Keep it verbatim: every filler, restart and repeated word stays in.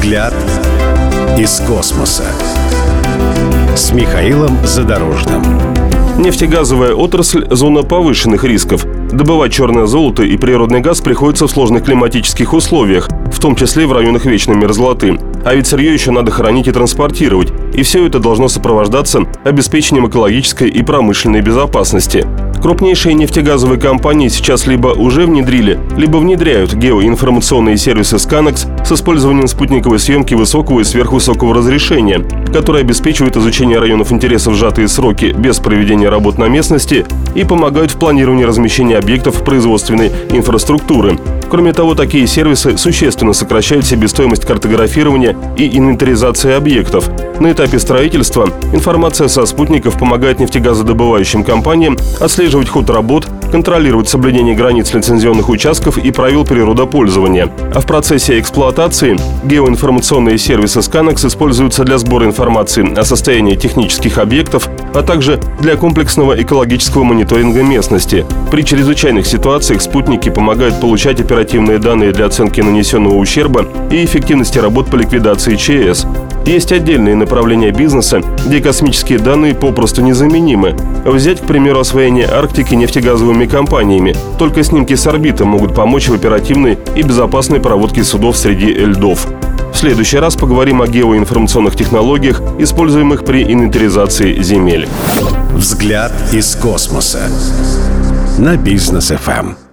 Взгляд из космоса с Михаилом Задорожным. Нефтегазовая отрасль – зона повышенных рисков. Добывать черное золото и природный газ приходится в сложных климатических условиях, в том числе в районах вечной мерзлоты. А ведь сырье еще надо хранить и транспортировать, и все это должно сопровождаться обеспечением экологической и промышленной безопасности. Крупнейшие нефтегазовые компании сейчас либо уже внедрили, либо внедряют геоинформационные сервисы Scannex с использованием спутниковой съемки высокого и сверхвысокого разрешения, которые обеспечивают изучение районов интереса в сжатые сроки без проведения работ на местности и помогают в планировании размещения объектов производственной инфраструктуры. Кроме того, такие сервисы существенно сокращают себестоимость картографирования и инвентаризации объектов. На этапе строительства информация со спутников помогает нефтегазодобывающим компаниям отслеживать ход работ, контролировать соблюдение границ лицензионных участков и правил природопользования. А в процессе эксплуатации геоинформационные сервисы Scannex используются для сбора информации о состоянии технических объектов, а также для комплексного экологического мониторинга местности. При чрезвычайных ситуациях спутники помогают получать оперативные данные для оценки нанесенного ущерба и эффективности работ по ликвидации ЧС. Есть отдельные направления бизнеса, где космические данные попросту незаменимы. Взять, к примеру, освоение Арктики нефтегазовыми компаниями. Только снимки с орбиты могут помочь в оперативной и безопасной проводке судов среди льдов. В следующий раз поговорим о геоинформационных технологиях, используемых при инвентаризации земель. Взгляд из космоса на Бизнес эф эм.